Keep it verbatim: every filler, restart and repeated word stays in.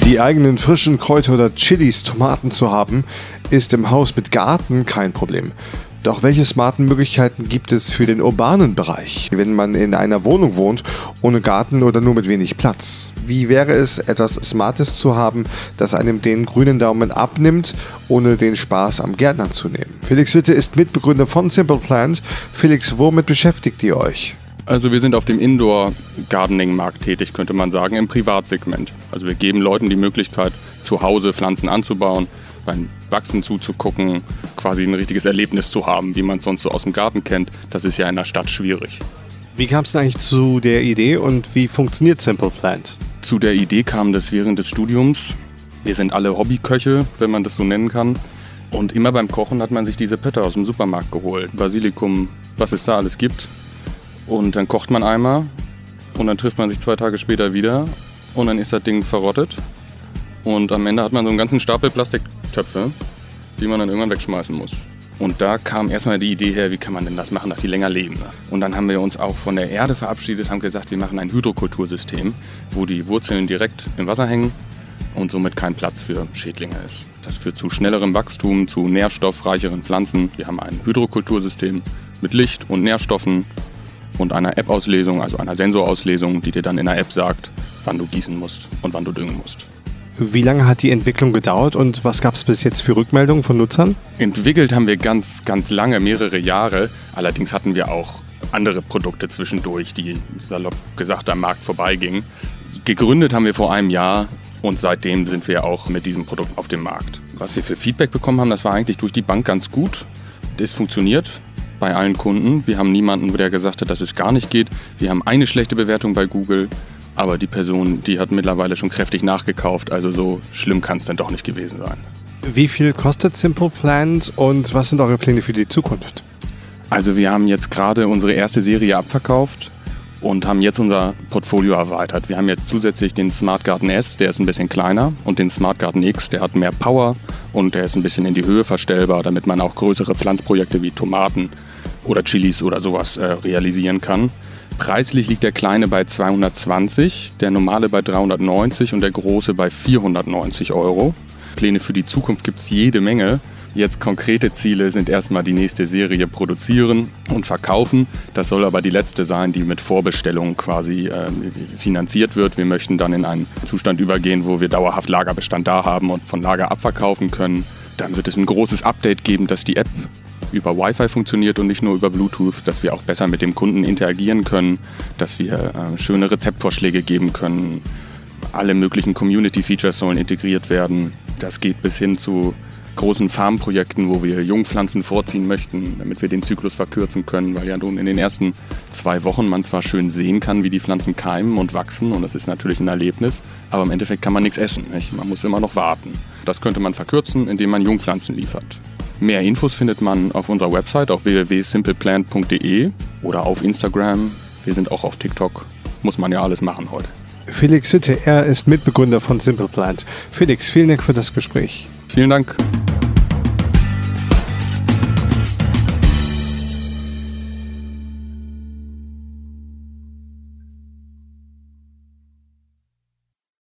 Die eigenen frischen Kräuter oder Chilis, Tomaten zu haben, ist im Haus mit Garten kein Problem. Doch welche smarten Möglichkeiten gibt es für den urbanen Bereich, wenn man in einer Wohnung wohnt, ohne Garten oder nur mit wenig Platz? Wie wäre es, etwas Smartes zu haben, das einem den grünen Daumen abnimmt, ohne den Spaß am Gärtnern zu nehmen? Felix Witte ist Mitbegründer von Simple Plant. Felix, womit beschäftigt ihr euch? Also wir sind auf dem Indoor-Gardening-Markt tätig, könnte man sagen, im Privatsegment. Also wir geben Leuten die Möglichkeit, zu Hause Pflanzen anzubauen, beim Wachsen zuzugucken, quasi ein richtiges Erlebnis zu haben, wie man es sonst so aus dem Garten kennt. Das ist ja in der Stadt schwierig. Wie kam es denn eigentlich zu der Idee und wie funktioniert Simple Plant? Zu der Idee kam das während des Studiums. Wir sind alle Hobbyköche, wenn man das so nennen kann. Und immer beim Kochen hat man sich diese Pötte aus dem Supermarkt geholt. Basilikum, was es da alles gibt. Und dann kocht man einmal und dann trifft man sich zwei Tage später wieder und dann ist das Ding verrottet. Und am Ende hat man so einen ganzen Stapel Plastiktöpfe, die man dann irgendwann wegschmeißen muss. Und da kam erstmal die Idee her, wie kann man denn das machen, dass sie länger leben. Und dann haben wir uns auch von der Erde verabschiedet, haben gesagt, wir machen ein Hydrokultursystem, wo die Wurzeln direkt im Wasser hängen und somit kein Platz für Schädlinge ist. Das führt zu schnellerem Wachstum, zu nährstoffreicheren Pflanzen. Wir haben ein Hydrokultursystem mit Licht und Nährstoffen und einer App-Auslesung, also einer Sensorauslesung, die dir dann in der App sagt, wann du gießen musst und wann du düngen musst. Wie lange hat die Entwicklung gedauert und was gab es bis jetzt für Rückmeldungen von Nutzern? Entwickelt haben wir ganz, ganz lange, mehrere Jahre. Allerdings hatten wir auch andere Produkte zwischendurch, die salopp gesagt am Markt vorbeigingen. Gegründet haben wir vor einem Jahr und seitdem sind wir auch mit diesem Produkt auf dem Markt. Was wir für Feedback bekommen haben, das war eigentlich durch die Bank ganz gut. Das funktioniert bei allen Kunden. Wir haben niemanden, der gesagt hat, dass es gar nicht geht. Wir haben eine schlechte Bewertung bei Google, aber die Person, die hat mittlerweile schon kräftig nachgekauft. Also so schlimm kann es dann doch nicht gewesen sein. Wie viel kostet Simple Plant und was sind eure Pläne für die Zukunft? Also wir haben jetzt gerade unsere erste Serie abverkauft und haben jetzt unser Portfolio erweitert. Wir haben jetzt zusätzlich den Smart Garden S, der ist ein bisschen kleiner, und den Smart Garden X, der hat mehr Power und der ist ein bisschen in die Höhe verstellbar, damit man auch größere Pflanzprojekte wie Tomaten oder Chilis oder sowas äh, realisieren kann. Preislich liegt der kleine bei zweihundertzwanzig, der normale bei dreihundertneunzig und der große bei vierhundertneunzig Euro. Pläne für die Zukunft gibt es jede Menge. Jetzt konkrete Ziele sind erstmal die nächste Serie produzieren und verkaufen. Das soll aber die letzte sein, die mit Vorbestellung quasi äh, finanziert wird. Wir möchten dann in einen Zustand übergehen, wo wir dauerhaft Lagerbestand da haben und von Lager abverkaufen können. Dann wird es ein großes Update geben, dass die App über Wi-Fi funktioniert und nicht nur über Bluetooth, dass wir auch besser mit dem Kunden interagieren können, dass wir äh, schöne Rezeptvorschläge geben können. Alle möglichen Community-Features sollen integriert werden. Das geht bis hin zu großen Farmprojekten, wo wir Jungpflanzen vorziehen möchten, damit wir den Zyklus verkürzen können, weil ja nun in den ersten zwei Wochen man zwar schön sehen kann, wie die Pflanzen keimen und wachsen und das ist natürlich ein Erlebnis, aber im Endeffekt kann man nichts essen, nicht? Man muss immer noch warten. Das könnte man verkürzen, indem man Jungpflanzen liefert. Mehr Infos findet man auf unserer Website auf w w w punkt simple plant punkt d e oder auf Instagram. Wir sind auch auf TikTok. Muss man ja alles machen heute. Felix Witte, er ist Mitbegründer von Simple Plant. Felix, vielen Dank für das Gespräch. Vielen Dank.